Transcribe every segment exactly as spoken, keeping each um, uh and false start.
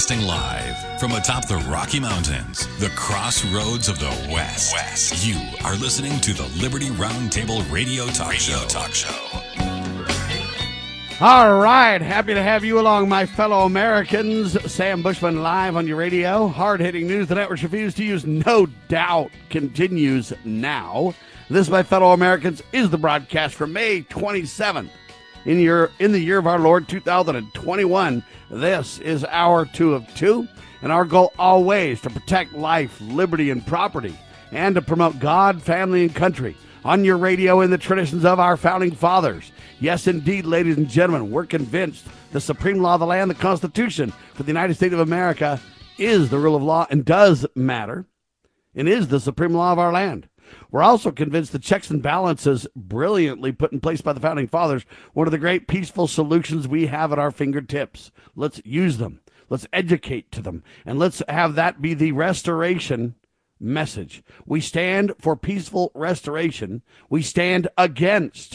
Broadcasting live from atop the Rocky Mountains, the crossroads of the West. West. You are listening to the Liberty Roundtable Radio Talk Radio Show. Talk Show. All right, happy to have you along, my fellow Americans. Sam Bushman live on your radio. Hard-hitting news the networks refuse to use, no doubt, continues now. This, my fellow Americans, is the broadcast for May twenty-seventh. In your in the year of our Lord two thousand twenty-one, this is our two of two, and our goal always to protect life, liberty, and property, and to promote God, family, and country on your radio in the traditions of our founding fathers. Yes, indeed, ladies and gentlemen, we're convinced the supreme law of the land, the Constitution for the United States of America, is the rule of law and does matter, and is the supreme law of our land. We're also convinced the checks and balances brilliantly put in place by the Founding Fathers, one of the great peaceful solutions we have at our fingertips. Let's use them. Let's educate to them. And let's have that be the restoration message. We stand for peaceful restoration. We stand against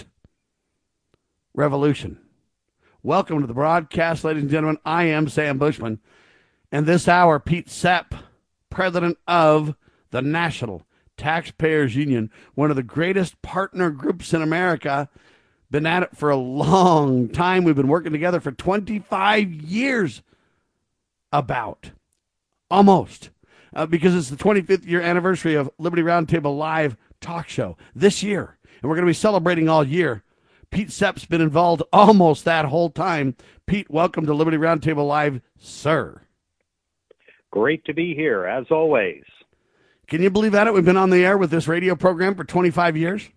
revolution. Welcome to the broadcast, ladies and gentlemen. I am Sam Bushman. And this hour, Pete Sepp, president of the National Taxpayers Union, one of the greatest partner groups in America. Been at it for a long time. We've been working together for twenty-five years, about, almost, uh, because it's the twenty-fifth year anniversary of Liberty Roundtable Live Talk Show this year, and we're going to be celebrating all year. Pete Sepp's been involved almost that whole time. Pete, welcome to Liberty Roundtable Live, sir. Great to be here, as always. Can you believe that? We've been on the air with this radio program for twenty-five years.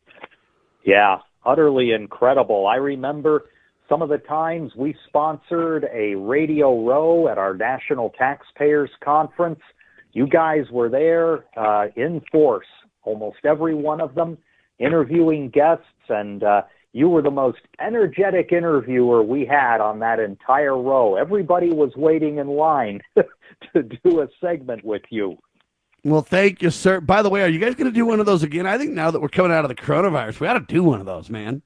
Yeah, utterly incredible. I remember some of the times we sponsored a radio row at our National Taxpayers Conference. You guys were there uh, in force, almost every one of them, interviewing guests, and uh, you were the most energetic interviewer we had on that entire row. Everybody was waiting in line to do a segment with you. Well, thank you, sir. By the way, are you guys going to do one of those again? I think now that we're coming out of the coronavirus, we ought to do one of those, man.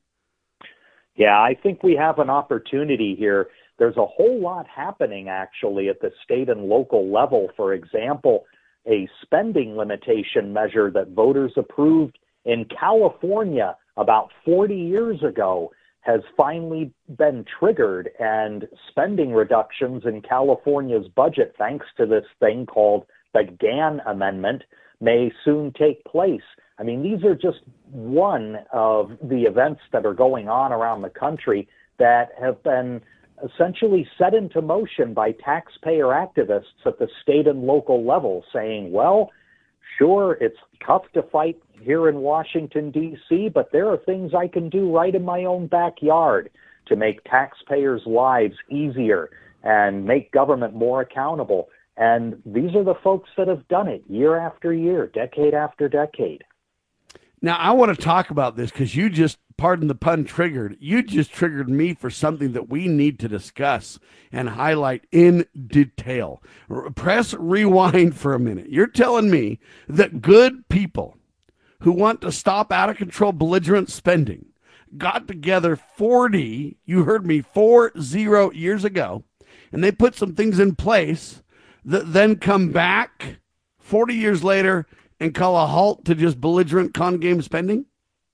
Yeah, I think we have an opportunity here. There's a whole lot happening, actually, at the state and local level. For example, a spending limitation measure that voters approved in California about forty years ago has finally been triggered, and spending reductions in California's budget, thanks to this thing called the Gann Amendment, may soon take place. I mean, these are just one of the events that are going on around the country that have been essentially set into motion by taxpayer activists at the state and local level, saying, well, sure, it's tough to fight here in Washington, D C, but there are things I can do right in my own backyard to make taxpayers' lives easier and make government more accountable. And these are the folks that have done it year after year, decade after decade. Now, I want to talk about this because you just, pardon the pun, triggered. You just triggered me for something that we need to discuss and highlight in detail. R- press rewind for a minute. You're telling me that good people who want to stop out-of-control belligerent spending got together forty, you heard me, four zero years ago, and they put some things in place that then come back forty years later and call a halt to just belligerent con game spending?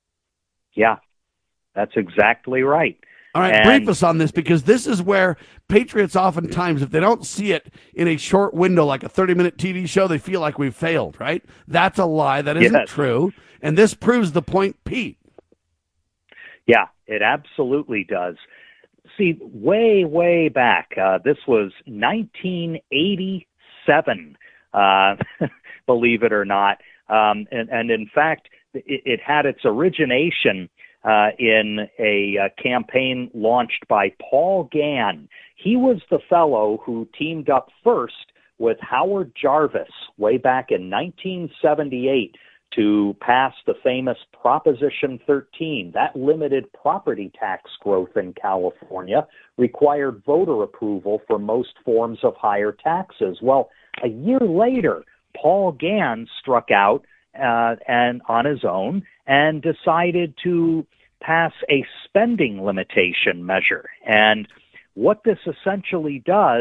Yeah, that's exactly right. All right, and brief us on this, because this is where patriots oftentimes, if they don't see it in a short window like a thirty-minute T V show, they feel like we've failed, right? That's a lie. That isn't yes. true. And this proves the point, Pete. Yeah, it absolutely does. See, way, way back, uh, this was nineteen eighty-seven, uh, believe it or not. Um, and, and in fact, it, it had its origination uh, in a, a campaign launched by Paul Gann. He was the fellow who teamed up first with Howard Jarvis way back in nineteen seventy-eight to pass the famous Proposition thirteen. That limited property tax growth in California, required voter approval for most forms of higher taxes. Well, a year later, Paul Gann struck out uh, and on his own and decided to pass a spending limitation measure. And what this essentially does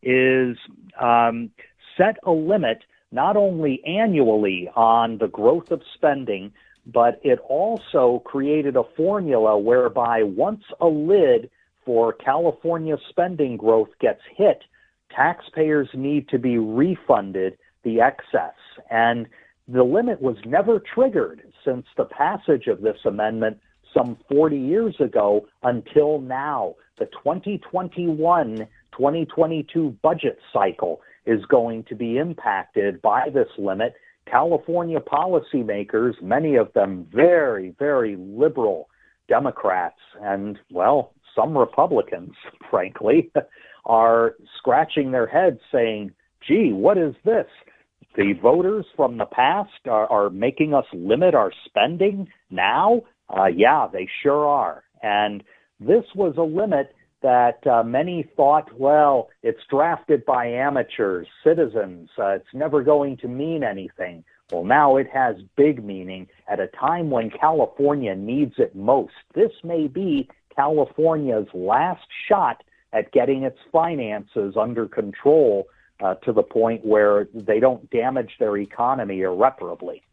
is um, set a limit not only annually on the growth of spending, but it also created a formula whereby once a lid for California spending growth gets hit, taxpayers need to be refunded the excess. And the limit was never triggered since the passage of this amendment some forty years ago until now. The twenty twenty-one twenty twenty-two budget cycle is going to be impacted by this limit. California policymakers, many of them very, very liberal Democrats, and, well, some Republicans, frankly, are scratching their heads saying, gee, what is this? The voters from the past are, are making us limit our spending now? Uh, yeah, they sure are. And this was a limit that uh, many thought, well, it's drafted by amateurs, citizens. Uh, it's never going to mean anything. Well, now it has big meaning at a time when California needs it most. This may be California's last shot at getting its finances under control uh, to the point where they don't damage their economy irreparably.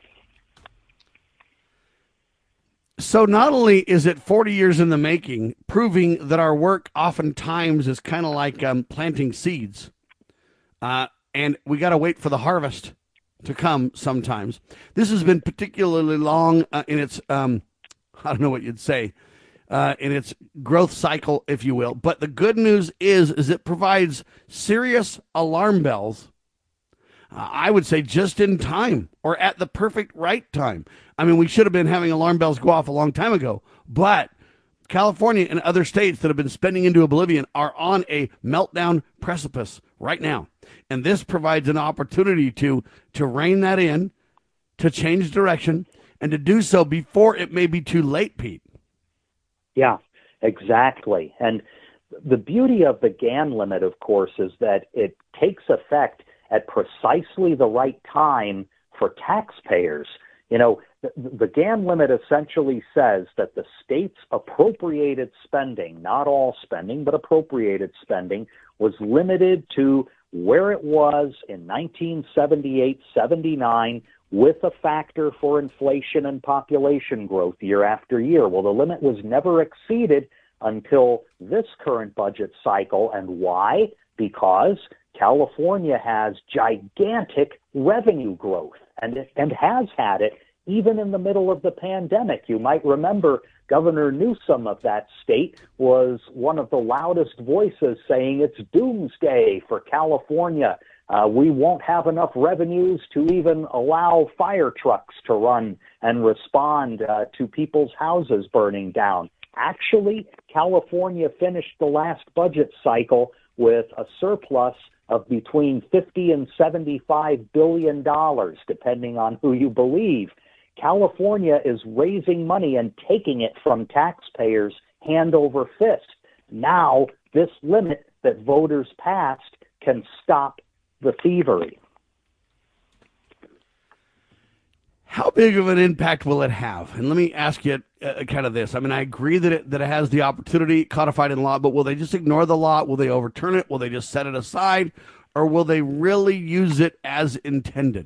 So not only is it forty years in the making, proving that our work oftentimes is kind of like um, planting seeds, uh, and we got to wait for the harvest to come sometimes. This has been particularly long uh, in its, um, I don't know what you'd say, uh, in its growth cycle, if you will. But the good news is, is it provides serious alarm bells, uh, I would say just in time or at the perfect right time. I mean, we should have been having alarm bells go off a long time ago, but California and other states that have been spending into oblivion are on a meltdown precipice right now. And this provides an opportunity to, to rein that in, to change direction, and to do so before it may be too late, Pete. Yeah, exactly. And the beauty of the G A N limit, of course, is that it takes effect at precisely the right time for taxpayers. You know, the, the G A N limit essentially says that the state's appropriated spending, not all spending, but appropriated spending, was limited to where it was in nineteen seventy-eight seventy-nine with a factor for inflation and population growth year after year. Well, the limit was never exceeded until this current budget cycle. And why? Because California has gigantic revenue growth, and it, and has had it even in the middle of the pandemic. You might remember Governor Newsom of that state was one of the loudest voices saying it's doomsday for California. Uh, we won't have enough revenues to even allow fire trucks to run and respond uh, to people's houses burning down. Actually, California finished the last budget cycle with a surplus of between fifty and seventy-five billion dollars, depending on who you believe. California is raising money and taking it from taxpayers hand over fist. Now, this limit that voters passed can stop the thievery. How big of an impact will it have? And let me ask you uh, kind of this. I mean, I agree that it, that it has the opportunity codified in law, but will they just ignore the law? Will they overturn it? Will they just set it aside? Or will they really use it as intended?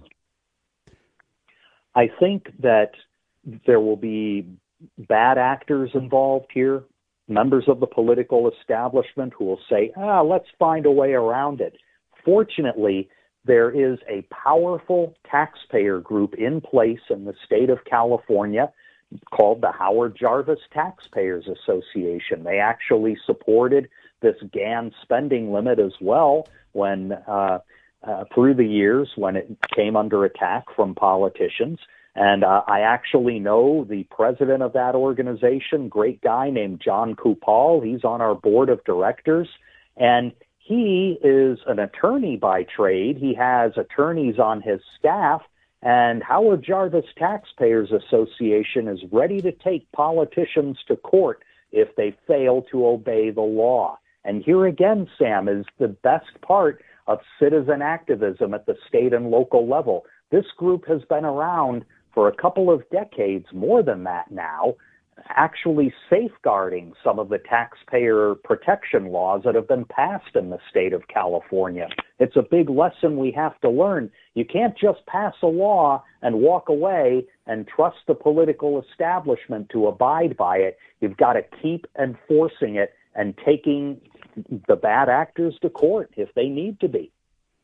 I think that there will be bad actors involved here, members of the political establishment who will say, ah, let's find a way around it. Fortunately, there is a powerful taxpayer group in place in the state of California called the Howard Jarvis Taxpayers Association. They actually supported this G A N spending limit as well when uh, uh, through the years when it came under attack from politicians. And uh, I actually know the president of that organization, great guy named John Kupal. He's on our board of directors. And he is an attorney by trade. He has attorneys on his staff. And Howard Jarvis Taxpayers Association is ready to take politicians to court if they fail to obey the law. And here again, Sam, is the best part of citizen activism at the state and local level. This group has been around for a couple of decades, more than that now. actually safeguarding some of the taxpayer protection laws that have been passed in the state of California. It's a big lesson we have to learn. You can't just pass a law and walk away and trust the political establishment to abide by it. You've got to keep enforcing it and taking the bad actors to court if they need to be.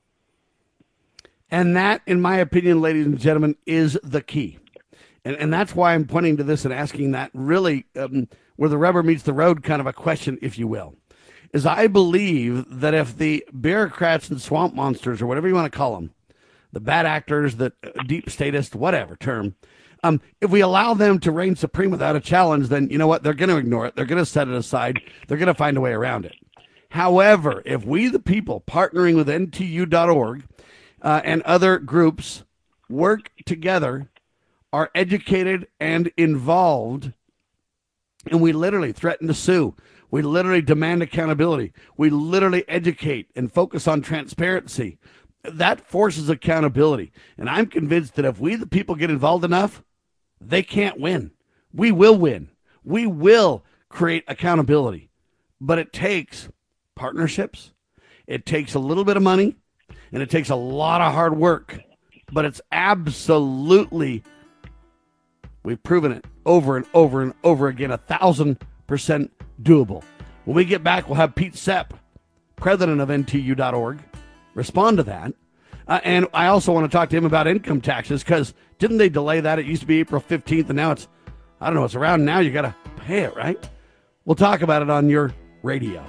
And that, in my opinion, ladies and gentlemen, is the key. And, and that's why I'm pointing to this and asking that really um, where the rubber meets the road kind of a question, if you will, is I believe that if the bureaucrats and swamp monsters, or whatever you want to call them, the bad actors, the deep statists, whatever term, um, if we allow them to reign supreme without a challenge, then you know what? They're going to ignore it. They're going to set it aside. They're going to find a way around it. However, if we, the people, partnering with N T U dot org uh, and other groups, work together, are educated and involved, and we literally threaten to sue, we literally demand accountability, we literally educate and focus on transparency, that forces accountability. And I'm convinced that if we, the people, get involved enough, they can't win. We will win. We will create accountability. But it takes partnerships, it takes a little bit of money, and it takes a lot of hard work. But it's absolutely, we've proven it over and over and over again, a thousand percent doable. When we get back, we'll have Pete Sepp, president of N T U dot org, respond to that. Uh, and I also want to talk to him about income taxes, because didn't they delay that? It used to be April fifteenth, and now it's, I don't know, it's around now. You got to pay it, right? We'll talk about it on your radio.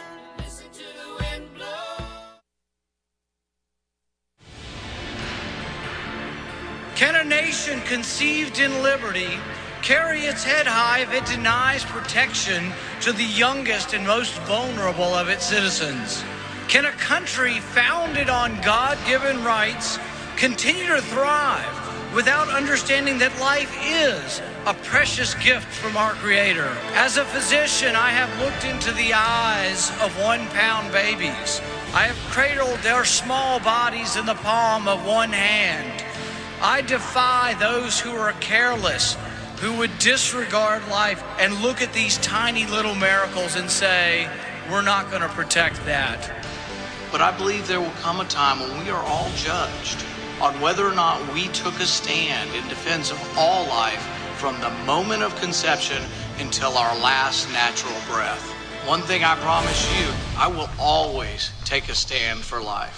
Can a nation conceived in liberty carry its head high if it denies protection to the youngest and most vulnerable of its citizens? Can a country founded on God-given rights continue to thrive without understanding that life is a precious gift from our Creator? As a physician, I have looked into the eyes of one-pound babies. I have cradled their small bodies in the palm of one hand. I defy those who are careless, who would disregard life and look at these tiny little miracles and say, we're not going to protect that. But I believe there will come a time when we are all judged on whether or not we took a stand in defense of all life from the moment of conception until our last natural breath. One thing I promise you, I will always take a stand for life.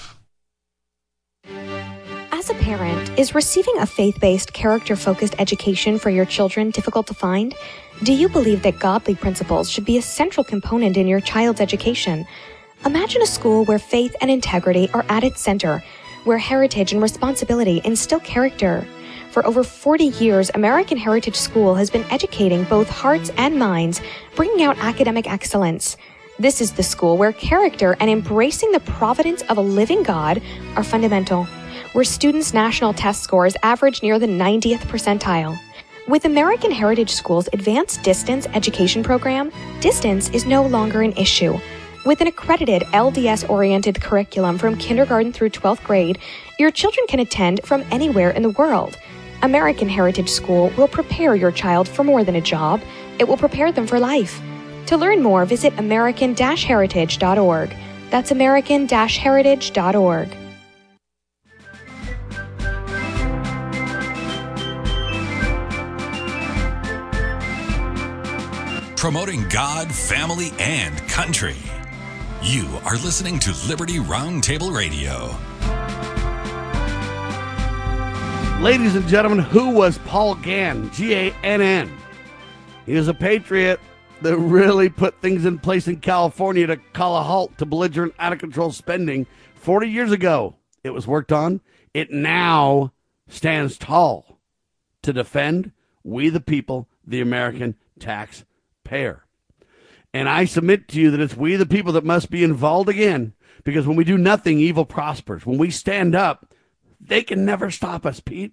As a parent, is receiving a faith-based, character-focused education for your children difficult to find? Do you believe that godly principles should be a central component in your child's education? Imagine a school where faith and integrity are at its center, where heritage and responsibility instill character. For over forty years, American Heritage School has been educating both hearts and minds, bringing out academic excellence. This is the school where character and embracing the providence of a living God are fundamental, where students' national test scores average near the ninetieth percentile. With American Heritage School's advanced distance education program, distance is no longer an issue. With an accredited L D S-oriented curriculum from kindergarten through twelfth grade, your children can attend from anywhere in the world. American Heritage School will prepare your child for more than a job. It will prepare them for life. To learn more, visit American Heritage dot org. That's American Heritage dot org. Promoting God, family, and country. You are listening to Liberty Roundtable Radio. Ladies and gentlemen, who was Paul Gann? G A N N. He was a patriot that really put things in place in California to call a halt to belligerent, out-of-control spending. forty years ago, it was worked on. It now stands tall to defend we the people, the American taxpayer. And I submit to you that it's we the people that must be involved again, because when we do nothing, evil prospers. When we stand up, they can never stop us, Pete.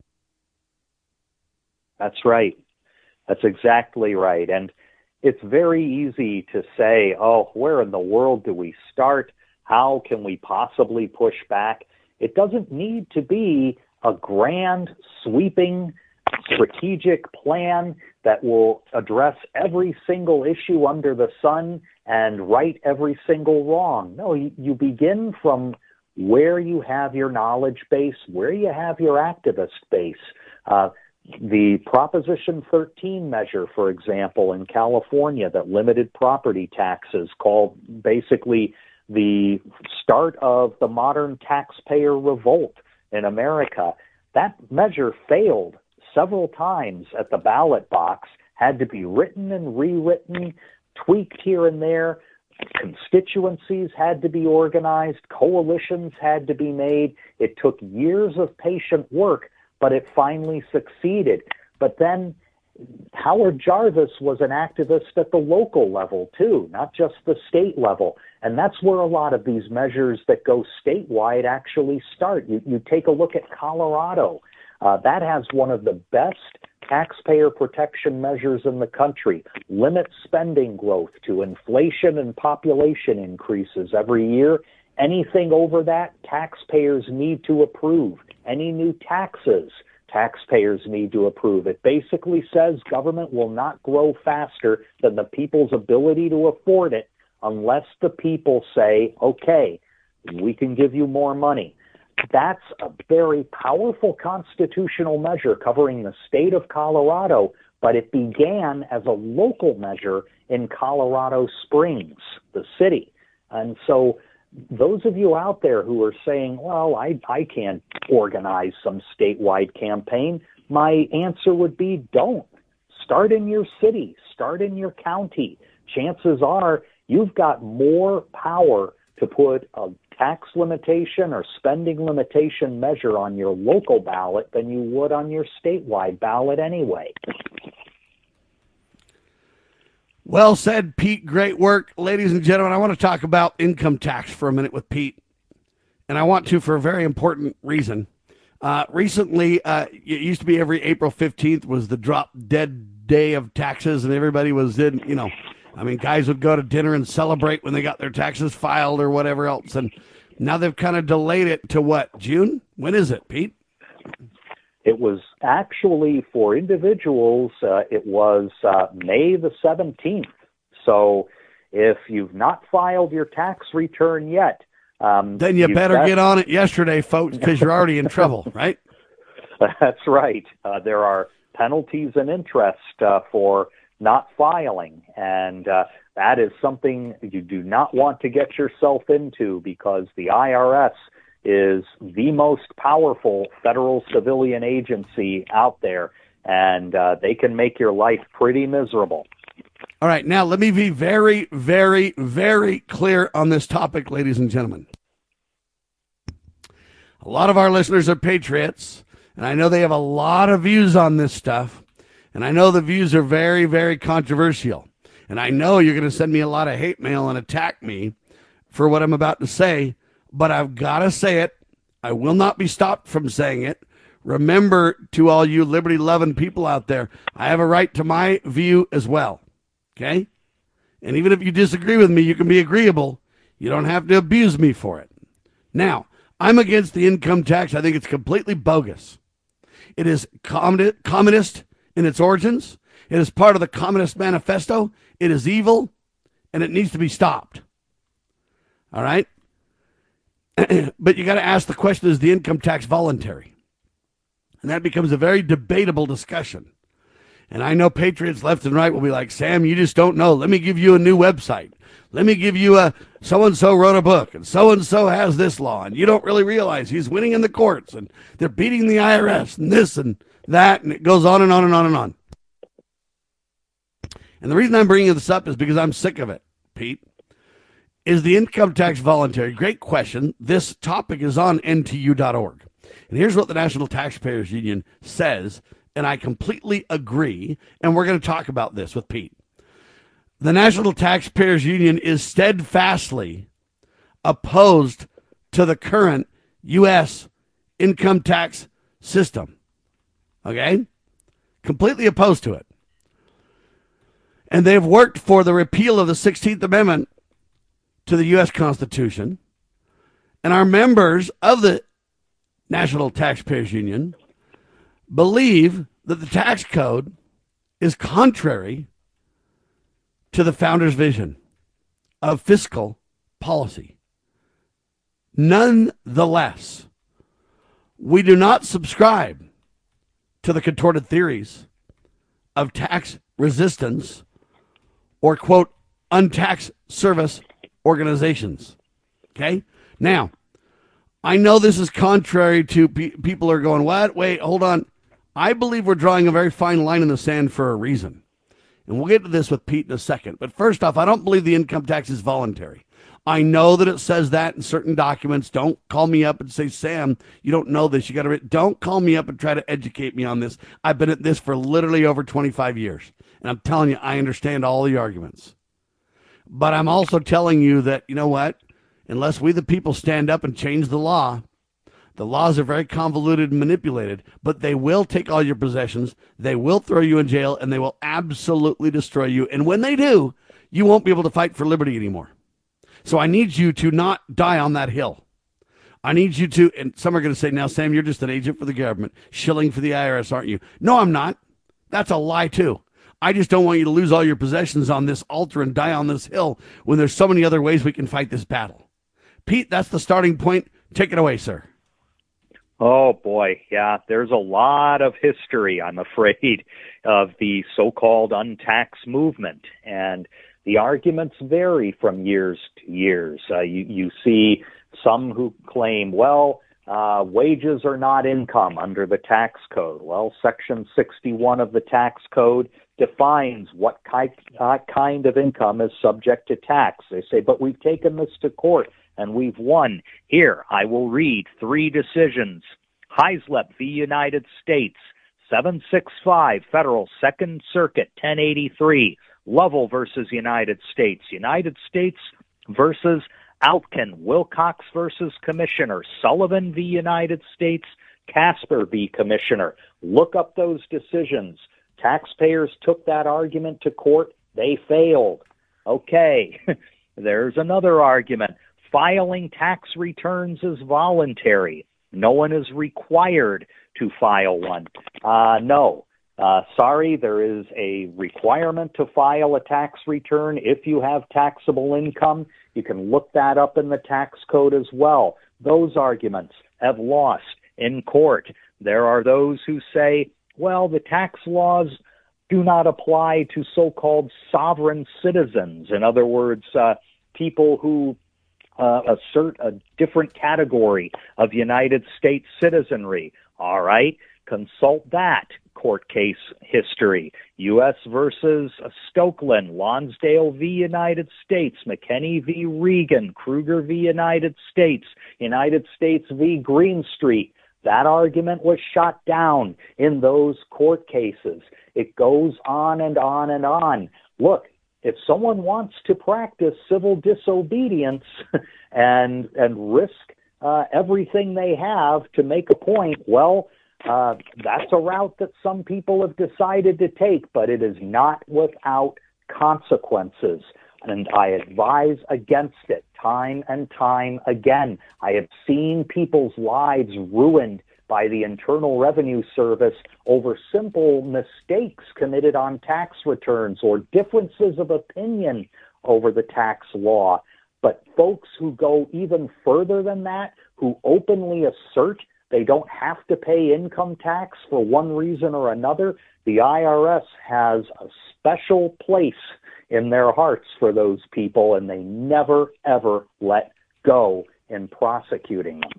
That's right. That's exactly right. And it's very easy to say, oh, where in the world do we start? How can we possibly push back? It doesn't need to be a grand, sweeping strategic plan that will address every single issue under the sun and right every single wrong. No, you, you begin from where you have your knowledge base, where you have your activist base. Uh, the Proposition thirteen measure, for example, in California that limited property taxes, called basically the start of the modern taxpayer revolt in America. That measure failed several times at the ballot box, had to be written and rewritten, tweaked here and there. Constituencies had to be organized, coalitions had to be made. It took years of patient work, but it finally succeeded. But then Howard Jarvis was an activist at the local level too, not just the state level. And that's where a lot of these measures that go statewide actually start. You, you take a look at Colorado. Uh, that has one of the best taxpayer protection measures in the country. Limit spending growth to inflation and population increases every year. Anything over that, taxpayers need to approve. Any new taxes, taxpayers need to approve. It basically says government will not grow faster than the people's ability to afford it unless the people say, okay, we can give you more money. That's a very powerful constitutional measure covering the state of Colorado, but it began as a local measure in Colorado Springs, the city. And so those of you out there who are saying, well, I, I can't organize some statewide campaign, my answer would be don't. Start in your city. Start in your county. Chances are you've got more power to put a tax limitation or spending limitation measure on your local ballot than you would on your statewide ballot anyway. Well said, Pete. Great work. Ladies and gentlemen, I want to talk about income tax for a minute with Pete. And I want to for a very important reason. Uh, recently, uh, it used to be every April fifteenth was the drop dead day of taxes, and everybody was in, you know, I mean, guys would go to dinner and celebrate when they got their taxes filed or whatever else. And now they've kind of delayed it to what, June? When is it, Pete? It was actually for individuals, uh, it was uh, May the seventeenth. So if you've not filed your tax return yet, um, then you better got... get on it yesterday, folks, because you're already in trouble, right? That's right. Uh, there are penalties and interest uh, for not filing, and uh, that is something you do not want to get yourself into, because the I R S is the most powerful federal civilian agency out there, and uh, they can make your life pretty miserable. All right, now let me be very, very, very clear on this topic, ladies and gentlemen. A lot of our listeners are patriots, and I know they have a lot of views on this stuff. And I know the views are very, very controversial. And I know you're going to send me a lot of hate mail and attack me for what I'm about to say. But I've got to say it. I will not be stopped from saying it. Remember, to all you liberty-loving people out there, I have a right to my view as well. Okay? And even if you disagree with me, you can be agreeable. You don't have to abuse me for it. Now, I'm against the income tax. I think it's completely bogus. It is communist in its origins. It is part of the Communist Manifesto. It is evil, and it needs to be stopped. All right? But you got to ask the question, is the income tax voluntary? And that becomes a very debatable discussion. And I know patriots left and right will be like, Sam, you just don't know. Let me give you a new website. Let me give you a, so-and-so wrote a book, and so-and-so has this law, and you don't really realize he's winning in the courts, and they're beating the I R S, and this and that, and it goes on and on and on and on. And the reason I'm bringing this up is because I'm sick of it, Pete. Is the income tax voluntary? Great question. This topic is on N T U dot org. And here's what the National Taxpayers Union says, and I completely agree, and we're going to talk about this with Pete. The National Taxpayers Union is steadfastly opposed to the current U S income tax system. Okay? Completely opposed to it. And they've worked for the repeal of the sixteenth Amendment to the U S Constitution. And our members of the National Taxpayers Union believe that the tax code is contrary to the founder's vision of fiscal policy. Nonetheless, we do not subscribe to the contorted theories of tax resistance or, quote, untaxed service organizations. Okay? Now, I know this is contrary to pe- people are going, what? Wait, hold on. I believe we're drawing a very fine line in the sand for a reason. And we'll get to this with Pete in a second. But first off, I don't believe the income tax is voluntary. I know that it says that in certain documents. Don't call me up and say, Sam, you don't know this. You got to. Re-. Don't call me up and try to educate me on this. I've been at this for literally over twenty-five years. And I'm telling you, I understand all the arguments. But I'm also telling you that, you know what? Unless we the people stand up and change the law, the laws are very convoluted and manipulated, but they will take all your possessions, they will throw you in jail, and they will absolutely destroy you. And when they do, you won't be able to fight for liberty anymore. So I need you to not die on that hill. I need you to, and some are going to say, now, Sam, you're just an agent for the government, shilling for the I R S, aren't you? No, I'm not. That's a lie, too. I just don't want you to lose all your possessions on this altar and die on this hill when there's so many other ways we can fight this battle. Pete, that's the starting point. Take it away, sir. Oh, boy. Yeah, there's a lot of history, I'm afraid, of the so-called untaxed movement. And the arguments vary from years to years. Uh, you, you see some who claim, well, uh, wages are not income under the tax code. Well, Section sixty-one of the tax code defines what ki- uh, kind of income is subject to tax. They say, but we've taken this to court and we've won. Here, I will read three decisions. Heislep v. United States, seven sixty-five, Federal Second Circuit, ten eighty-three. Lovell versus United States, United States versus Altkin, Wilcox versus Commissioner, Sullivan v. United States, Casper v. Commissioner. Look up those decisions. Taxpayers took that argument to court. They failed. Okay, there's another argument. Filing tax returns is voluntary. No one is required to file one. Uh, no. Uh, sorry, there is a requirement to file a tax return if you have taxable income. You can look that up in the tax code as well. Those arguments have lost in court. There are those who say, well, the tax laws do not apply to so-called sovereign citizens. In other words, uh, people who uh, assert a different category of United States citizenry. All right, consult that court case history. U S versus Stokeland, Lonsdale v. United States, McKinney v. Regan, Kruger v. United States, United States v. Greenstreet. That argument was shot down in those court cases. It goes on and on and on. Look, if someone wants to practice civil disobedience and and risk uh, everything they have to make a point, well, uh, that's a route that some people have decided to take, but it is not without consequences. And I advise against it time and time again. I have seen people's lives ruined by the Internal Revenue Service over simple mistakes committed on tax returns or differences of opinion over the tax law. But folks who go even further than that, who openly assert they don't have to pay income tax for one reason or another, the I R S has a special place in their hearts for those people, and they never, ever let go in prosecuting them.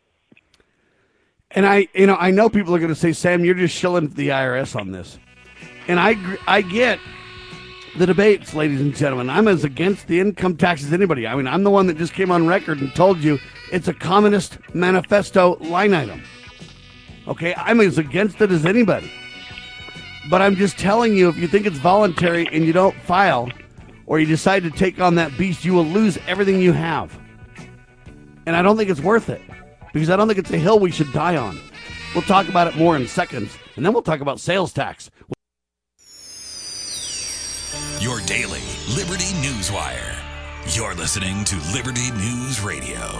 And I, you know, I know people are going to say, Sam, you're just shilling the I R S on this. And I, I get the debates, ladies and gentlemen. I'm as against the income tax as anybody. I mean, I'm the one that just came on record and told you it's a communist manifesto line item. Okay, I'm as against it as anybody. But I'm just telling you, if you think it's voluntary and you don't file, or you decide to take on that beast, you will lose everything you have. And I don't think it's worth it, because I don't think it's a hill we should die on. We'll talk about it more in seconds, and then we'll talk about sales tax. Your daily Liberty News Wire. You're listening to Liberty News Radio.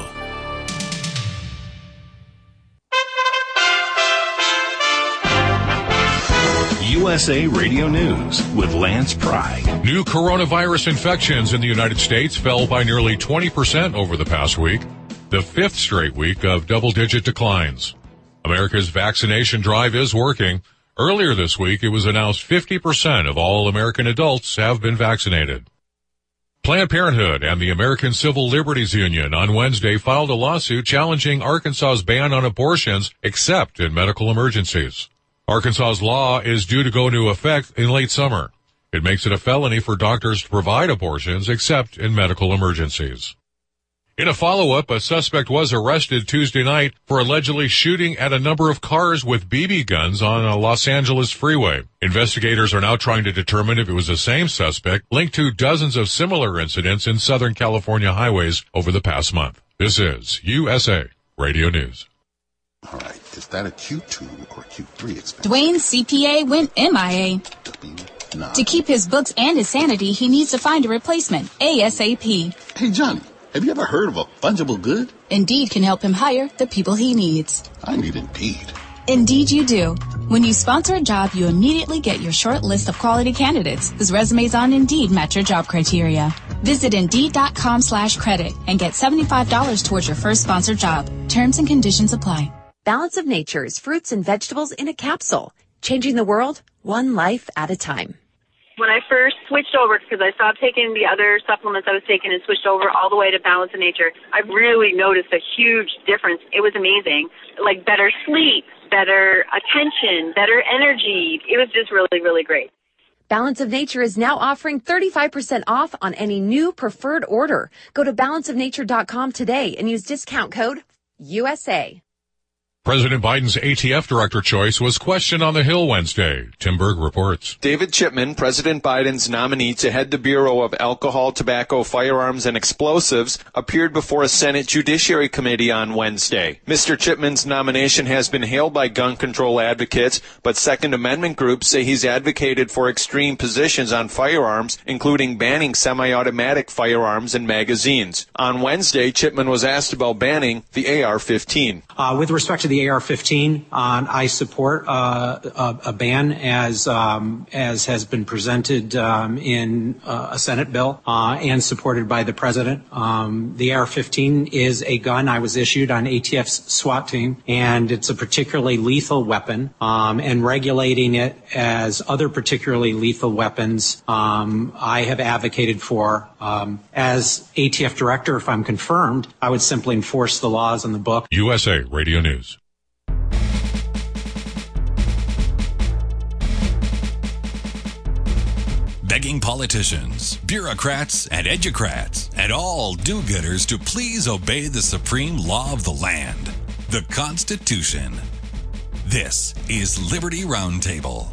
U S A Radio News with Lance Pry. New coronavirus infections in the United States fell by nearly twenty percent over the past week, the fifth straight week of double-digit declines. America's vaccination drive is working. Earlier this week, it was announced fifty percent of all American adults have been vaccinated. Planned Parenthood and the American Civil Liberties Union on Wednesday filed a lawsuit challenging Arkansas's ban on abortions except in medical emergencies. Arkansas's law is due to go into effect in late summer. It makes it a felony for doctors to provide abortions except in medical emergencies. In a follow-up, a suspect was arrested Tuesday night for allegedly shooting at a number of cars with B B guns on a Los Angeles freeway. Investigators are now trying to determine if it was the same suspect linked to dozens of similar incidents in Southern California highways over the past month. This is U S A Radio News. All right, is that a Q two or Q three expense? Dwayne's C P A went M I A. W nine. To keep his books and his sanity, he needs to find a replacement ASAP. Hey, Johnny. Have you ever heard of a fungible good? Indeed can help him hire the people he needs. I need Indeed. Indeed you do. When you sponsor a job, you immediately get your short list of quality candidates whose resumes on Indeed match your job criteria. Visit Indeed.com slash credit and get seventy-five dollars towards your first sponsored job. Terms and conditions apply. Balance of Nature's fruits and vegetables in a capsule. Changing the world, one life at a time. When I first switched over, because I stopped taking the other supplements I was taking and switched over all the way to Balance of Nature, I really noticed a huge difference. It was amazing. Like better sleep, better attention, better energy. It was just really, really great. Balance of Nature is now offering thirty-five percent off on any new preferred order. Go to balance of nature dot com today and use discount code U S A. President Biden's A T F director choice was questioned on the Hill Wednesday. Tim Berg reports. David Chipman, President Biden's nominee to head the Bureau of Alcohol, Tobacco, Firearms, and Explosives, appeared before a Senate Judiciary Committee on Wednesday. Mister Chipman's nomination has been hailed by gun control advocates, but Second Amendment groups say he's advocated for extreme positions on firearms, including banning semi-automatic firearms and magazines. On Wednesday, Chipman was asked about banning the A R fifteen. Uh, with respect to the A R fifteen, uh, I support uh, a, a ban as um, as has been presented um, in uh, a Senate bill uh, and supported by the president. Um, the A R fifteen is a gun I was issued on A T F's SWAT team, and it's a particularly lethal weapon. Um, and regulating it as other particularly lethal weapons, um, I have advocated for. Um, as A T F director, if I'm confirmed, I would simply enforce the laws in the book. U S A Radio News. Begging politicians, bureaucrats, and educrats, and all do-gooders to please obey the supreme law of the land, the Constitution. This is Liberty Roundtable.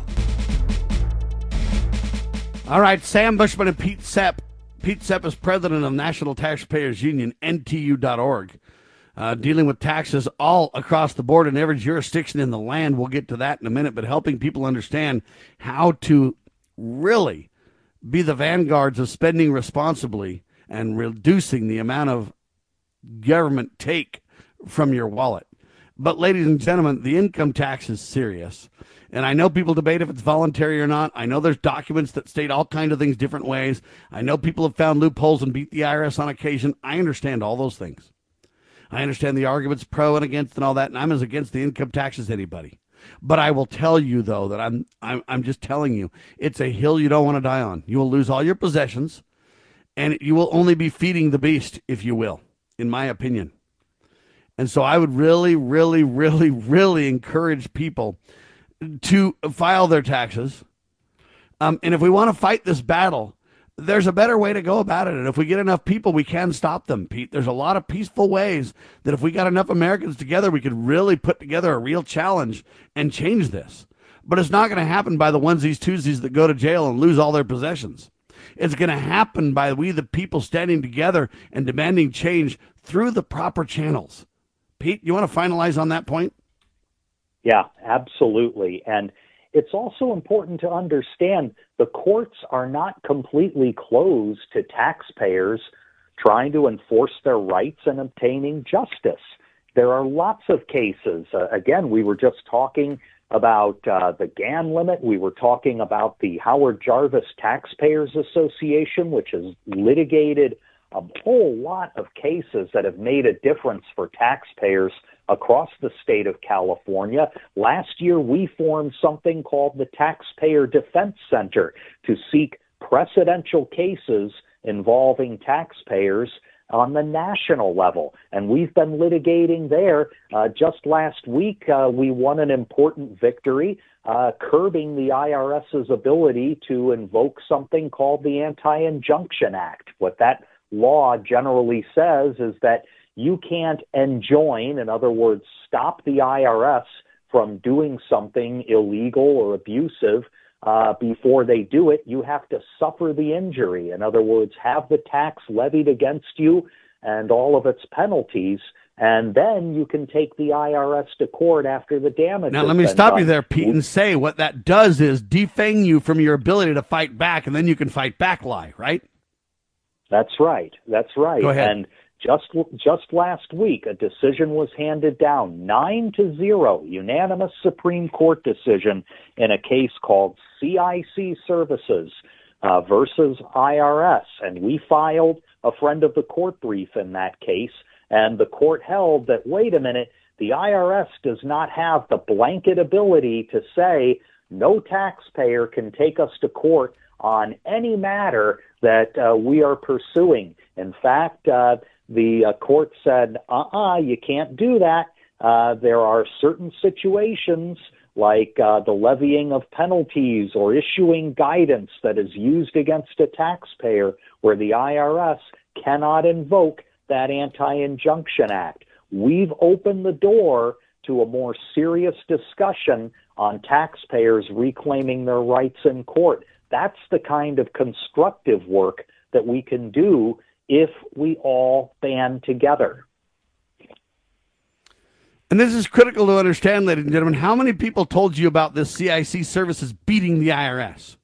All right, Sam Bushman and Pete Sepp. Pete Sepp is president of National Taxpayers Union, N T U dot org, uh, dealing with taxes all across the board in every jurisdiction in the land. We'll get to that in a minute, but helping people understand how to really be the vanguards of spending responsibly and reducing the amount of government take from your wallet. But, ladies and gentlemen, the income tax is serious. And I know people debate if it's voluntary or not. I know there's documents that state all kinds of things different ways. I know people have found loopholes and beat the I R S on occasion. I understand all those things. I understand the arguments pro and against and all that, and I'm as against the income tax as anybody. But I will tell you, though, that I'm I'm I'm just telling you, it's a hill you don't want to die on. You will lose all your possessions, and you will only be feeding the beast, if you will, in my opinion. And so I would really, really, really, really encourage people to file their taxes. Um, and if we want to fight this battle, there's a better way to go about it. And if we get enough people, we can stop them, Pete. There's a lot of peaceful ways that if we got enough Americans together, we could really put together a real challenge and change this. But it's not going to happen by the onesies, twosies that go to jail and lose all their possessions. It's going to happen by we, the people, standing together and demanding change through the proper channels. Pete, you want to finalize on that point? Yeah, absolutely. And it's also important to understand the courts are not completely closed to taxpayers trying to enforce their rights and obtaining justice. there are lots of cases. Uh, again, we were just talking about uh, the G A N limit. We were talking about the Howard Jarvis Taxpayers Association, which has litigated a whole lot of cases that have made a difference for taxpayers across the state of California. Last year, we formed something called the Taxpayer Defense Center to seek precedential cases involving taxpayers on the national level. And we've been litigating there. Uh, just last week, uh, we won an important victory, uh, curbing the I R S's ability to invoke something called the Anti-Injunction Act. What that law generally says is that you can't enjoin, in other words, stop the I R S from doing something illegal or abusive uh, before they do it. You have to suffer the injury. In other words, have the tax levied against you and all of its penalties, and then you can take the I R S to court after the damage. Now, let me stop done. you there, Pete, and say what that does is defang you from your ability to fight back, and then you can fight back lie, right? That's right. That's right. Go ahead. And just just last week, a decision was handed down, nine to zero, unanimous Supreme Court decision in a case called C I C Services uh, versus I R S. And we filed a friend of the court brief in that case, and the court held that, wait a minute, the I R S does not have the blanket ability to say no taxpayer can take us to court on any matter that uh, we are pursuing. In fact, uh, the uh, court said, uh-uh, you can't do that. Uh, there are certain situations like uh, the levying of penalties or issuing guidance that is used against a taxpayer where the I R S cannot invoke that Anti-Injunction Act. We've opened the door to a more serious discussion on taxpayers reclaiming their rights in court. That's the kind of constructive work that we can do if we all band together. And this is critical to understand, ladies and gentlemen. How many people told you about this C I C Services beating the I R S?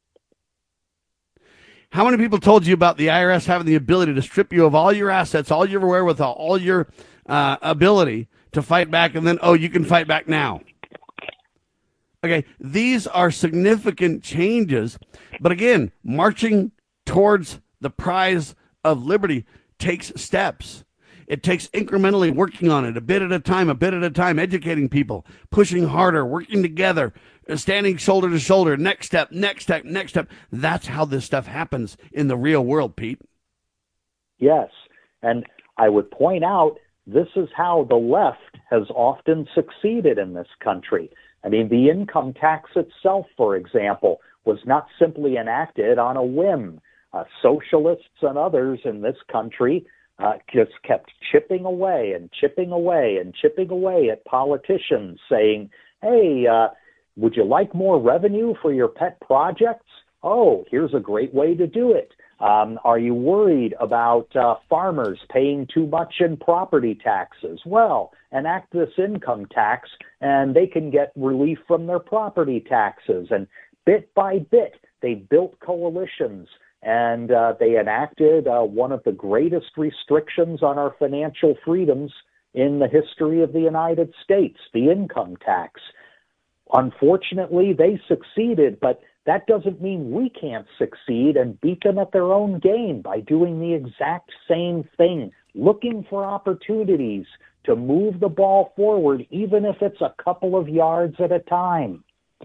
How many people told you about the I R S having the ability to strip you of all your assets, all your wherewithal, all your uh, ability to fight back, and then, oh, you can fight back now? Okay, these are significant changes, but again, marching towards the prize of liberty takes steps. It takes incrementally working on it, a bit at a time, a bit at a time, educating people, pushing harder, working together, standing shoulder to shoulder, next step, next step, next step. That's how this stuff happens in the real world, Pete. Yes, and I would point out this is how the left has often succeeded in this country. I mean, the income tax itself, for example, was not simply enacted on a whim. Uh, socialists and others in this country uh, just kept chipping away and chipping away and chipping away at politicians saying, hey, uh, would you like more revenue for your pet projects? Oh, here's a great way to do it. Um, are you worried about uh, farmers paying too much in property taxes? Well, enact this income tax and they can get relief from their property taxes. And bit by bit, they built coalitions and uh, they enacted uh, one of the greatest restrictions on our financial freedoms in the history of the United States, the income tax. Unfortunately, they succeeded, but that doesn't mean we can't succeed and beat them at their own game by doing the exact same thing, looking for opportunities to move the ball forward, even if it's a couple of yards at a time.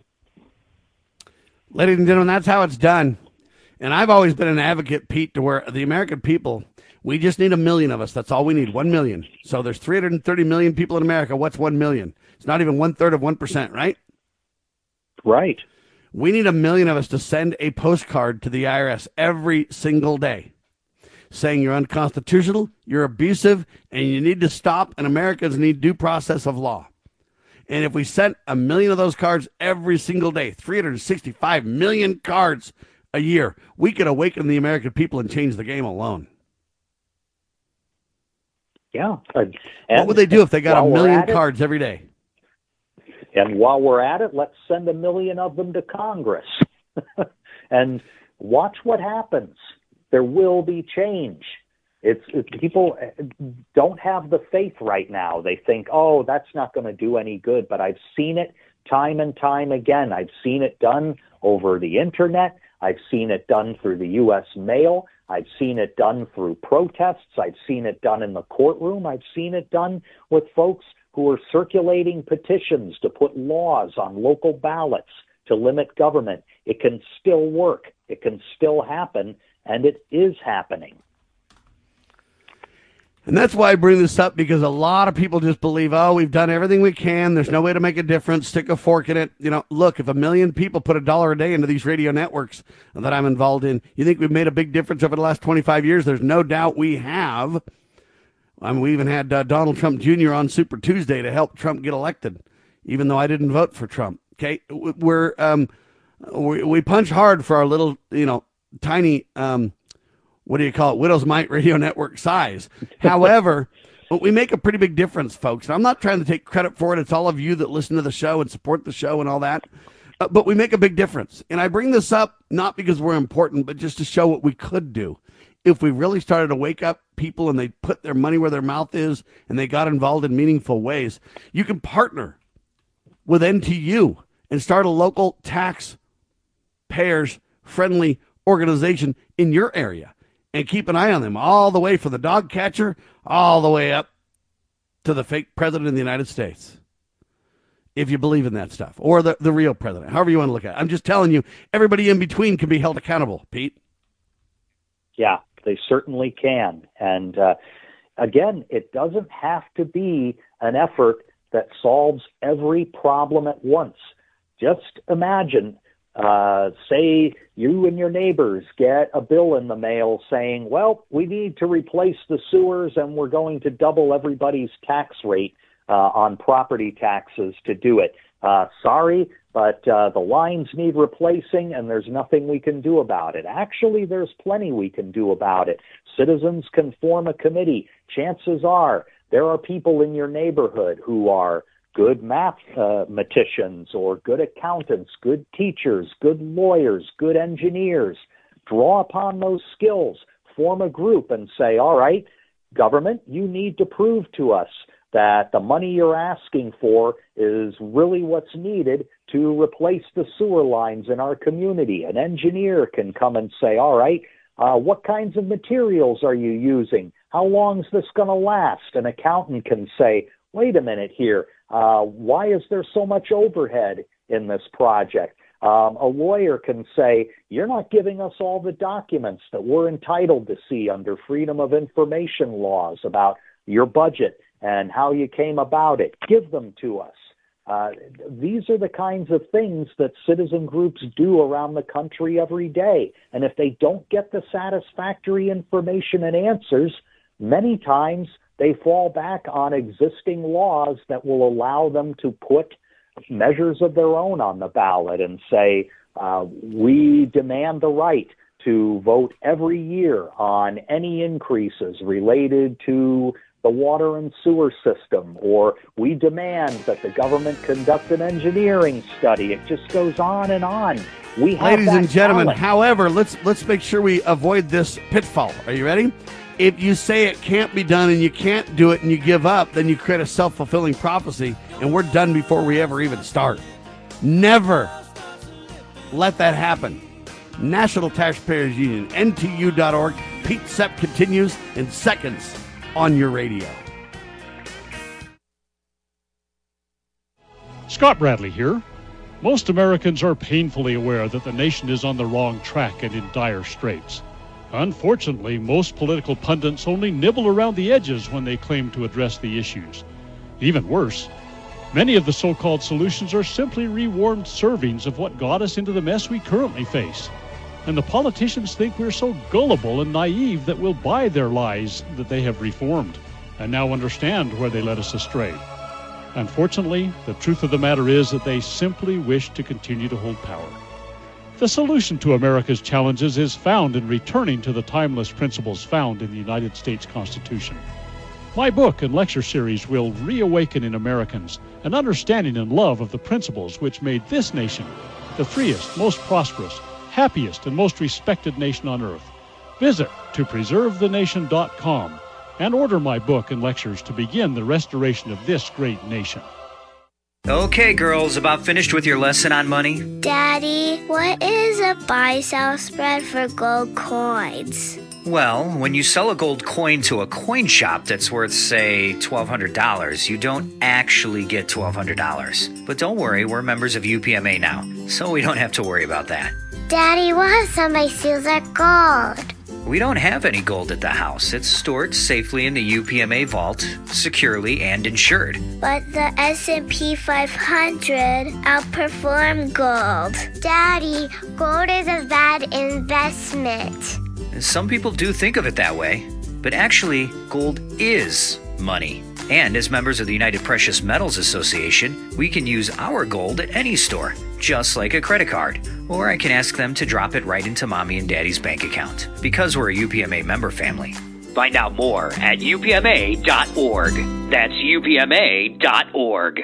Ladies and gentlemen, that's how it's done. And I've always been an advocate, Pete, to where the American people, we just need a million of us. That's all we need, one million. So there's three hundred thirty million people in America. What's one million? It's not even one-third of one percent, right? Right. We need a million of us to send a postcard to the I R S every single day saying you're unconstitutional, you're abusive, and you need to stop, and Americans need due process of law. And if we sent a million of those cards every single day, three hundred sixty-five million cards a year, we could awaken the American people and change the game alone. Yeah. And what would they do if they got a million cards every day? And while we're at it, let's send a million of them to Congress and watch what happens. There will be change. It's, it's people don't have the faith right now. They think, oh, that's not going to do any good. But I've seen it time and time again. I've seen it done over the internet. I've seen it done through the U S mail. I've seen it done through protests. I've seen it done in the courtroom. I've seen it done with folks who are circulating petitions to put laws on local ballots to limit government. It can still work. It can still happen, and it is happening. And that's why I bring this up, because a lot of people just believe, oh, we've done everything we can. There's no way to make a difference. Stick a fork in it. You know, look, if a million people put a dollar a day into these radio networks that I'm involved in, you think we've made a big difference over the last twenty-five years? There's no doubt we have. I mean, we even had uh, Donald Trump Junior on Super Tuesday to help Trump get elected, even though I didn't vote for Trump. Okay, we're um, we, we punch hard for our little, you know, tiny, um, what do you call it, Widow's Mite radio network size. However, we make a pretty big difference, folks. And I'm not trying to take credit for it. It's all of you that listen to the show and support the show and all that. Uh, but we make a big difference. And I bring this up not because we're important, but just to show what we could do. If we really started to wake up people and they put their money where their mouth is and they got involved in meaningful ways, you can partner with N T U and start a local taxpayers friendly organization in your area and keep an eye on them all the way from the dog catcher all the way up to the fake president of the United States. If you believe in that stuff, or the, the real president, however you want to look at it. I'm just telling you, everybody in between can be held accountable, Pete. Yeah, they certainly can. And uh, again, it doesn't have to be an effort that solves every problem at once. Just imagine, uh, say you and your neighbors get a bill in the mail saying, well, we need to replace the sewers and we're going to double everybody's tax rate uh, on property taxes to do it. Uh, sorry, but uh, the lines need replacing and there's nothing we can do about it. Actually, there's plenty we can do about it. Citizens can form a committee. Chances are there are people in your neighborhood who are good mathematicians or good accountants, good teachers, good lawyers, good engineers. Draw upon those skills, form a group and say, all right, government, you need to prove to us that the money you're asking for is really what's needed to replace the sewer lines in our community. An engineer can come and say, all right, uh, what kinds of materials are you using? How long is this going to last? An accountant can say, wait a minute here, uh, why is there so much overhead in this project? Um, a lawyer can say, you're not giving us all the documents that we're entitled to see under Freedom of Information laws about your budget and how you came about it. Give them to us. Uh, these are the kinds of things that citizen groups do around the country every day. And if they don't get the satisfactory information and answers, many times they fall back on existing laws that will allow them to put measures of their own on the ballot and say, uh, we demand the right to vote every year on any increases related to the water and sewer system, or we demand that the government conduct an engineering study. It just goes on and on. We have Ladies and gentlemen, talent. However, let's let's make sure we avoid this pitfall. Are you ready? If you say it can't be done and you can't do it and you give up, then you create a self-fulfilling prophecy, and we're done before we ever even start. Never let that happen. National Taxpayers Union, N T U dot org. Pete Sepp continues in seconds on your radio. Scott Bradley here. Most Americans are painfully aware that the nation is on the wrong track and in dire straits. Unfortunately, most political pundits only nibble around the edges when they claim to address the issues. Even worse, many of the so-called solutions are simply rewarmed servings of what got us into the mess we currently face. And the politicians think we're so gullible and naive that we'll buy their lies that they have reformed and now understand where they led us astray. Unfortunately, the truth of the matter is that they simply wish to continue to hold power. The solution to America's challenges is found in returning to the timeless principles found in the United States Constitution. My book and lecture series will reawaken in Americans an understanding and love of the principles which made this nation the freest, most prosperous, happiest, and most respected nation on earth. Visit to preserve the nation dot com and order my book and lectures to begin the restoration of this great nation. Okay, girls, about finished with your lesson on money? Daddy, what is a buy-sell spread for gold coins? Well, when you sell a gold coin to a coin shop that's worth, say, twelve hundred dollars, you don't actually get twelve hundred dollars. But don't worry, we're members of U P M A now, so we don't have to worry about that. Daddy, what if somebody steals our gold? We don't have any gold at the house. It's stored safely in the U P M A vault, securely and insured. But the S and P five hundred outperformed gold. Daddy, gold is a bad investment. Some people do think of it that way, but actually, gold is money. And as members of the United Precious Metals Association, we can use our gold at any store, just like a credit card. Or I can ask them to drop it right into Mommy and Daddy's bank account, because we're a U P M A member family. Find out more at U P M A dot org. That's U P M A dot org.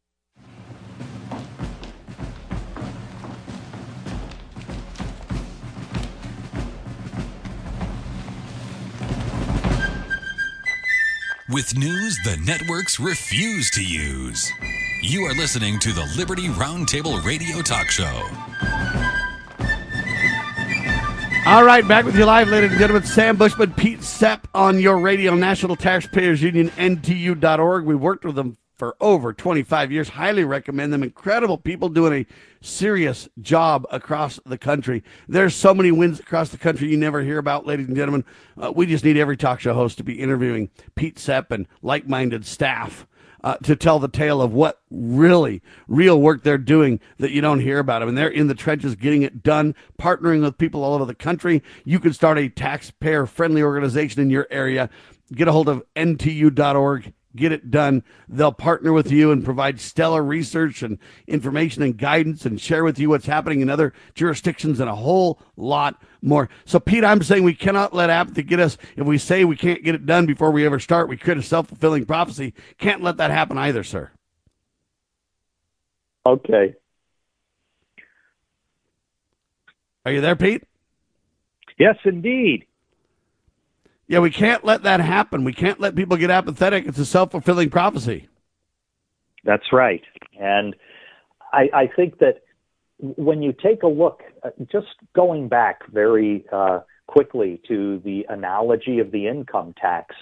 With news the networks refuse to use. You are listening to the Liberty Roundtable Radio Talk Show. All right, back with you live, ladies and gentlemen. Sam Bushman, Pete Sepp on your radio, National Taxpayers Union, N T U dot org. We worked with them for over twenty-five years. Highly recommend them. Incredible people doing a serious job across the country. There's so many wins across the country you never hear about, ladies and gentlemen. Uh, we just need every talk show host to be interviewing Pete Sepp and like-minded staff uh, to tell the tale of what really real work they're doing that you don't hear about. I mean, they're in the trenches getting it done, partnering with people all over the country. You can start a taxpayer-friendly organization in your area. Get a hold of N T U dot org. Get it done. They'll partner with you and provide stellar research and information and guidance and share with you what's happening in other jurisdictions and a whole lot more. So, Pete, I'm saying we cannot let apathy get us. If we say we can't get it done before we ever start, we create a self-fulfilling prophecy. Can't let that happen either, sir. Okay. Are you there, Pete? Yes, indeed. Yeah, we can't let that happen. We can't let people get apathetic. It's a self-fulfilling prophecy. That's right. And I, I think that when you take a look, uh, just going back very uh, quickly to the analogy of the income tax,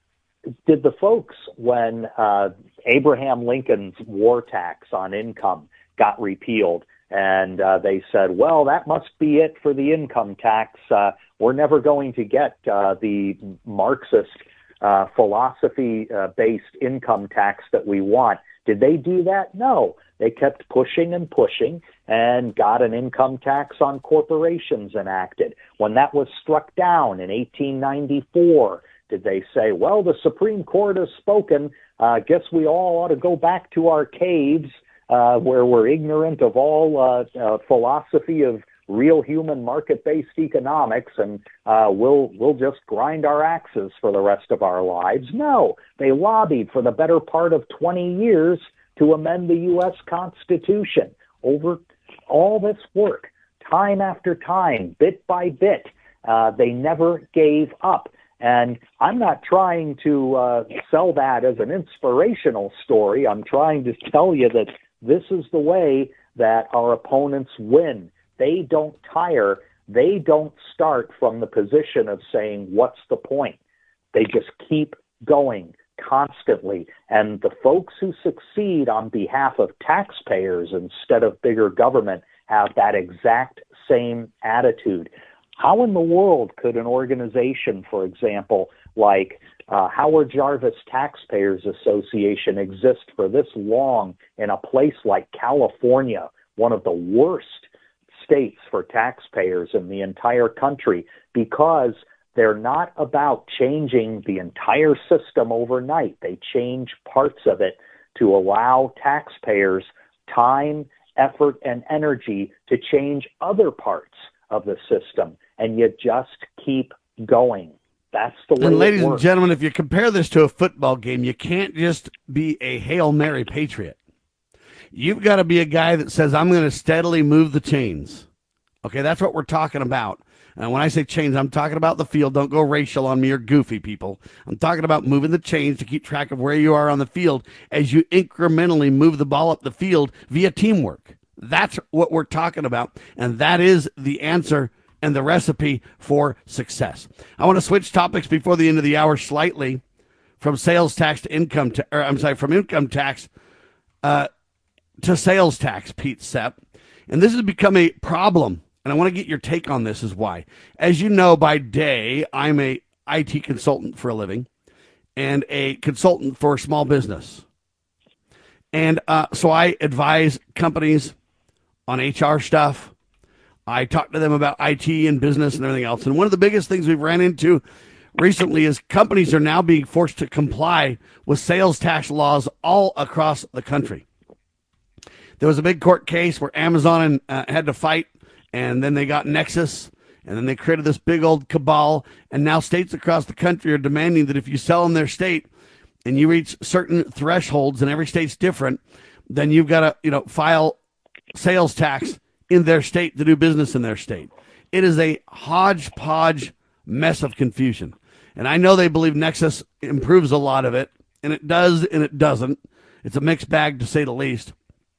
did the folks when uh, Abraham Lincoln's war tax on income got repealed, and uh, they said, well, that must be it for the income tax. Uh, we're never going to get uh, the Marxist uh, philosophy-based uh, income tax that we want. Did they do that? No. They kept pushing and pushing and got an income tax on corporations enacted. When that was struck down in eighteen ninety-four, did they say, well, the Supreme Court has spoken. Uh, guess we all ought to go back to our caves Uh, where we're ignorant of all uh, uh, philosophy of real human market-based economics, and uh, we'll we'll just grind our axes for the rest of our lives. No, they lobbied for the better part of twenty years to amend the U S Constitution. Over all this work, time after time, bit by bit, uh, they never gave up. And I'm not trying to uh, sell that as an inspirational story. I'm trying to tell you that this is the way that our opponents win. They don't tire. They don't start from the position of saying, what's the point? They just keep going constantly. And the folks who succeed on behalf of taxpayers instead of bigger government have that exact same attitude. How in the world could an organization, for example, like uh, Howard Jarvis Taxpayers Association exist for this long in a place like California, one of the worst states for taxpayers in the entire country? Because they're not about changing the entire system overnight. They change parts of it to allow taxpayers time, effort, and energy to change other parts of the system. And you just keep going. That's the way And ladies it and works. gentlemen, if you compare this to a football game, you can't just be a Hail Mary Patriot. You've got to be a guy that says, I'm going to steadily move the chains. Okay, that's what we're talking about. And when I say chains, I'm talking about the field. Don't go racial on me or goofy, people. I'm talking about moving the chains to keep track of where you are on the field as you incrementally move the ball up the field via teamwork. That's what we're talking about, and that is the answer and the recipe for success. I want to switch topics before the end of the hour slightly from sales tax to income, ta- or I'm sorry, from income tax uh, to sales tax, Pete Sepp. And this has become a problem. And I want to get your take on this is why. As you know, by day, I'm a I T consultant for a living and a consultant for small business. And uh, so I advise companies on H R stuff. I talk to them about I T and business and everything else. And one of the biggest things we've ran into recently is companies are now being forced to comply with sales tax laws all across the country. There was a big court case where Amazon uh, had to fight. And then they got Nexus, and then they created this big old cabal, and now states across the country are demanding that if you sell in their state and you reach certain thresholds, and every state's different, then you've got to, you know, file sales tax in their state to do business in their state. It is a hodgepodge mess of confusion. And I know they believe Nexus improves a lot of it, and it does and it doesn't. It's a mixed bag to say the least.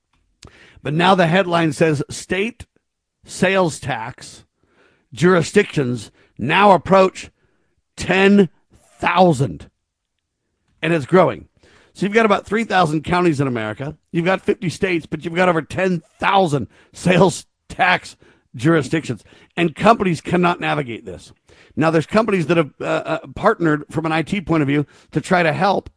But now the headline says state sales tax jurisdictions now approach ten thousand, and it's growing. So you've got about three thousand counties in America. You've got fifty states, but you've got over ten thousand sales tax jurisdictions, and companies cannot navigate this. Now, there's companies that have uh, uh, partnered from an I T point of view to try to help,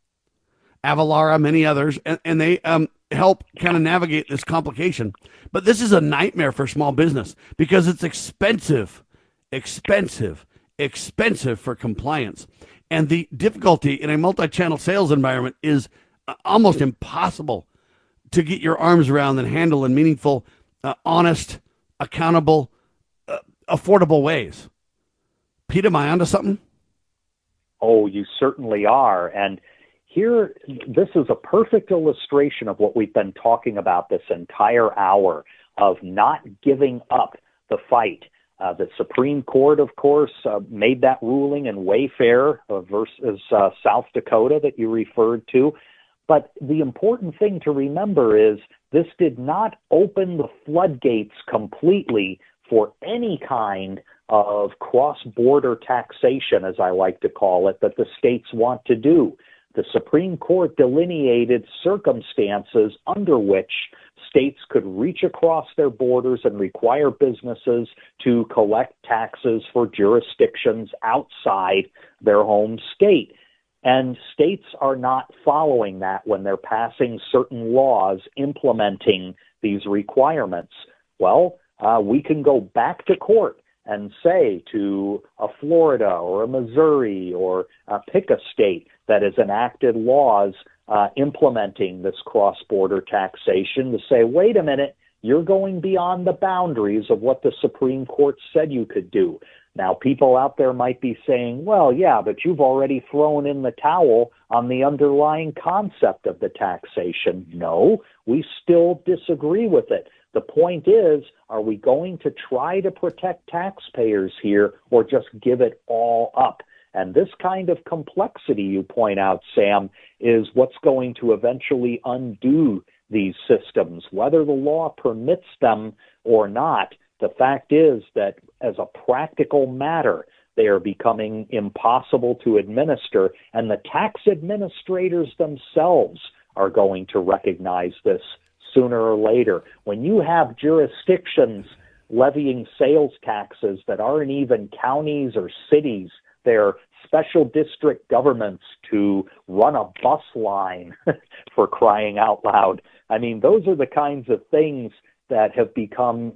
Avalara, many others, and, and they um, help kind of navigate this complication. But this is a nightmare for small business because it's expensive, expensive, expensive for compliance. And the difficulty in a multi-channel sales environment is almost impossible to get your arms around and handle in meaningful, uh, honest, accountable, uh, affordable ways. Pete, am I onto something? Oh, you certainly are. And here, this is a perfect illustration of what we've been talking about this entire hour of not giving up the fight. Uh, the Supreme Court, of course, uh, made that ruling in Wayfair uh, versus uh, South Dakota that you referred to. But the important thing to remember is this did not open the floodgates completely for any kind of cross-border taxation, as I like to call it, that the states want to do. The Supreme Court delineated circumstances under which states could reach across their borders and require businesses to collect taxes for jurisdictions outside their home state. And states are not following that when they're passing certain laws implementing these requirements. Well, uh, we can go back to court and say to a Florida or a Missouri or uh, pick a state that has enacted laws uh, implementing this cross-border taxation to say, wait a minute, you're going beyond the boundaries of what the Supreme Court said you could do. Now, people out there might be saying, well, yeah, but you've already thrown in the towel on the underlying concept of the taxation. No, we still disagree with it. The point is, are we going to try to protect taxpayers here or just give it all up? And this kind of complexity you point out, Sam, is what's going to eventually undo these systems. Whether the law permits them or not, the fact is that as a practical matter, they are becoming impossible to administer, and the tax administrators themselves are going to recognize this sooner or later. When you have jurisdictions levying sales taxes that aren't even counties or cities, they're special district governments to run a bus line for crying out loud. I mean, those are the kinds of things that have become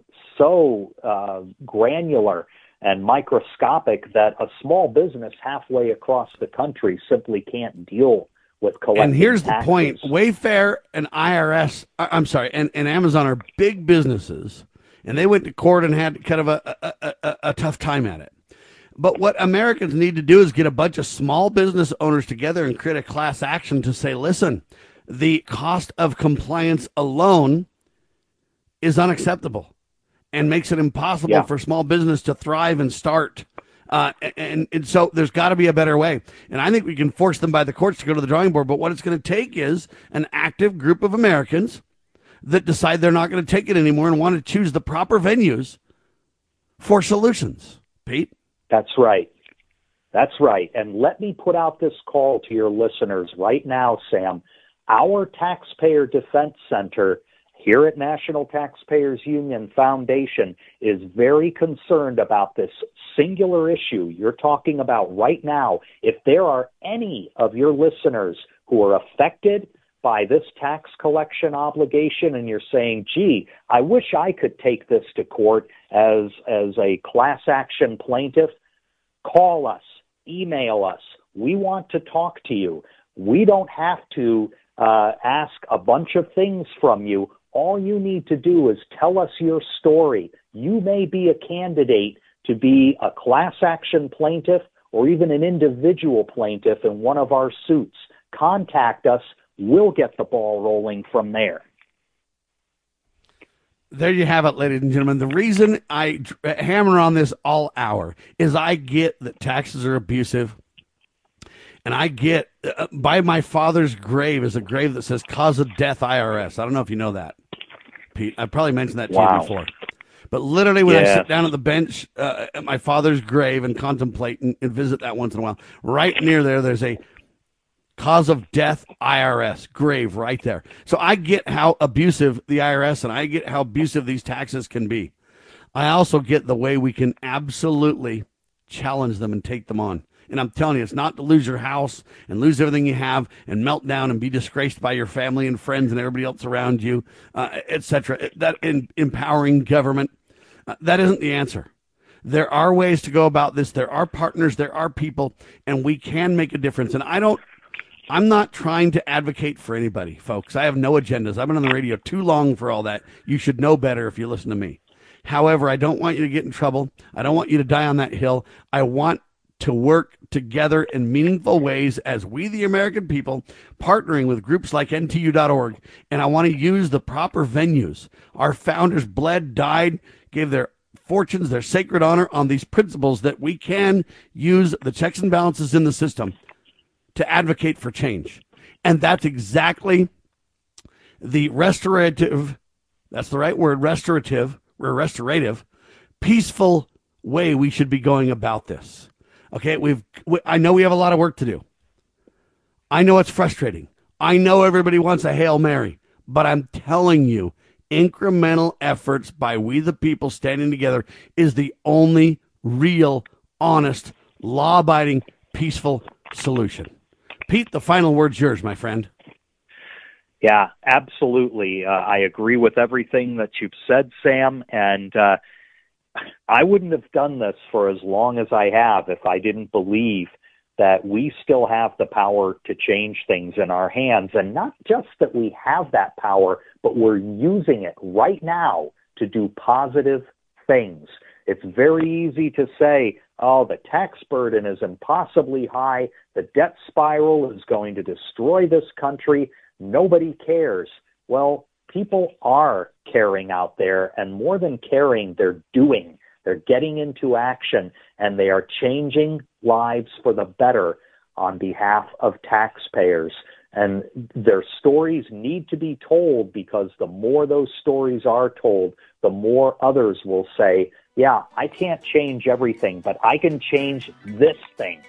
so uh, granular and microscopic that a small business halfway across the country simply can't deal with collecting And here's taxes. the point. Wayfair and I R S, I'm sorry, and, and Amazon are big businesses, and they went to court and had kind of a, a, a, a tough time at it. But what Americans need to do is get a bunch of small business owners together and create a class action to say, listen, the cost of compliance alone is unacceptable. and makes it impossible Yeah. for small business to thrive and start. Uh, and, and so there's got to be a better way. And I think we can force them by the courts to go to the drawing board. But what it's going to take is an active group of Americans that decide they're not going to take it anymore and want to choose the proper venues for solutions. Pete? That's right. That's right. And let me put out this call to your listeners right now, Sam. Our Taxpayer Defense Center here at National Taxpayers Union Foundation is very concerned about this singular issue you're talking about right now. If there are any of your listeners who are affected by this tax collection obligation and you're saying, gee, I wish I could take this to court as, as a class action plaintiff, call us, email us. We want to talk to you. We don't have to uh, ask a bunch of things from you. All you need to do is tell us your story. You may be a candidate to be a class action plaintiff or even an individual plaintiff in one of our suits. Contact us. We'll get the ball rolling from there. There you have it, ladies and gentlemen. The reason I hammer on this all hour is I get that taxes are abusive. And I get, uh, by my father's grave is a grave that says cause of death I R S. I don't know if you know that, Pete. I probably mentioned that to Wow. you before. But literally when I Yeah. sit down at the bench uh, at my father's grave and contemplate and, and visit that once in a while, right near there, there's a cause of death I R S grave right there. So I get how abusive the I R S and I get how abusive these taxes can be. I also get the way we can absolutely challenge them and take them on. And I'm telling you, it's not to lose your house and lose everything you have and melt down and be disgraced by your family and friends and everybody else around you, uh, et cetera. That in, empowering government, uh, that isn't the answer. There are ways to go about this. There are partners, there are people, and we can make a difference. And I don't, I'm not trying to advocate for anybody, folks. I have no agendas. I've been on the radio too long for all that. You should know better if you listen to me. However, I don't want you to get in trouble. I don't want you to die on that hill. I want to work together in meaningful ways as we, the American people, partnering with groups like N T U dot org. And I want to use the proper venues. Our founders bled, died, gave their fortunes, their sacred honor on these principles that we can use the checks and balances in the system to advocate for change. And that's exactly the restorative, that's the right word, restorative, or restorative, peaceful way we should be going about this. Okay, we've. We, I know we have a lot of work to do. I know it's frustrating. I know everybody wants a Hail Mary, but I'm telling you, incremental efforts by we the people standing together is the only real, honest, law-abiding, peaceful solution. Pete, the final word's yours, my friend. Yeah, absolutely. Uh, I agree with everything that you've said, Sam, and uh, I wouldn't have done this for as long as I have if I didn't believe that we still have the power to change things in our hands. And not just that we have that power, but we're using it right now to do positive things. It's very easy to say, oh, the tax burden is impossibly high. The debt spiral is going to destroy this country. Nobody cares. Well, people are caring out there, and more than caring, they're doing. They're getting into action, and they are changing lives for the better on behalf of taxpayers. And their stories need to be told, because the more those stories are told, the more others will say, yeah, I can't change everything, but I can change this thing.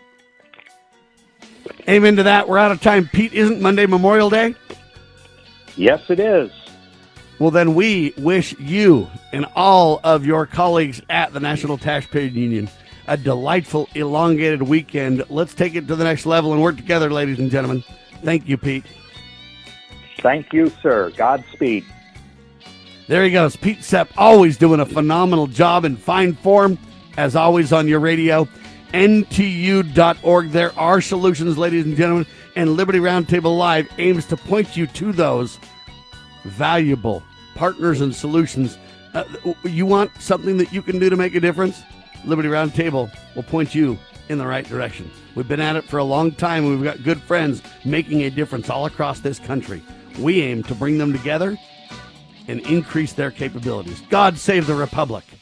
Amen to that. We're out of time. Pete, isn't Monday Memorial Day? Yes, it is. Well, then we wish you and all of your colleagues at the National Taxpayers Union a delightful, elongated weekend. Let's take it to the next level and work together, ladies and gentlemen. Thank you, Pete. Thank you, sir. Godspeed. There he goes. Pete Sepp, always doing a phenomenal job in fine form, as always on your radio. N T U dot org. There are solutions, ladies and gentlemen, and Liberty Roundtable Live aims to point you to those valuable partners and solutions. Uh, you want something that you can do to make a difference? Liberty Roundtable will point you in the right direction. We've been at it for a long time. We've got good friends making a difference all across this country. We aim to bring them together and increase their capabilities. God save the Republic.